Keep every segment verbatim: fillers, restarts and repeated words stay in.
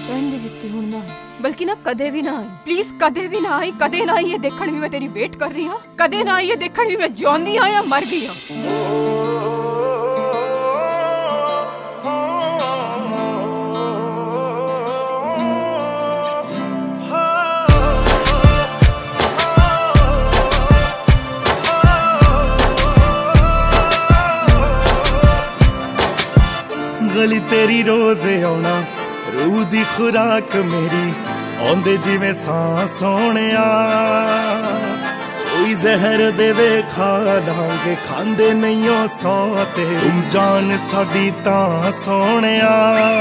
रहने जित्ती हुण ना बल्कि ना कदे भी ना आई, प्लीज कदे भी ना आई, कदे ना आई ये देखण भी मैं तेरी वेट कर रही हां, कदे ना आई ये देखण भी मैं जिउंदी हां या मर गई हां। गली तेरी रोज आना रूह दी खुराक मेरी आंदे जिवें सां सोहणिया, कोई जहर देवे खा लांगे खांदे नहीं ओ सौ ते तू जान साडी तां सोहणिया।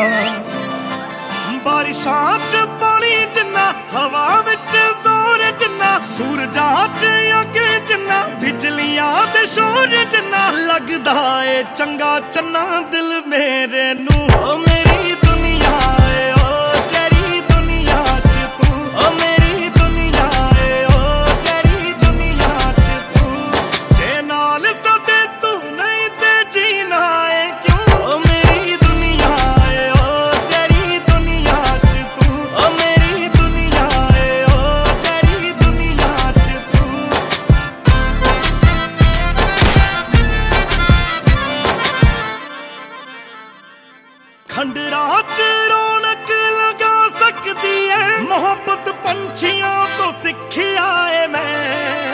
बारिशां च पानी जिन्ना हवा विच जोर जिन्ना सूरजा च अग जिन्ना बिजलियां दे शोर जिन्ना लगदा ए चंगा चन्ना दिल मेरे नू ओ मेरी दुनिया ए ओ जेड़ी दुनिया च तू ओ मेरी दुनिया ए ओ जेड़ी दुनिया च तू जे नाल साडे तू नहीं ते जीना ए क्यों ओ मेरी दुनिया ए ओ जेड़ी दुनिया च तू ओ मेरी दुनिया ए ओ जेड़ी दुनिया च तू। खंडरा च रौनक लगा सकती है मोहब्बत पंछियों तो सिखिया है मैं।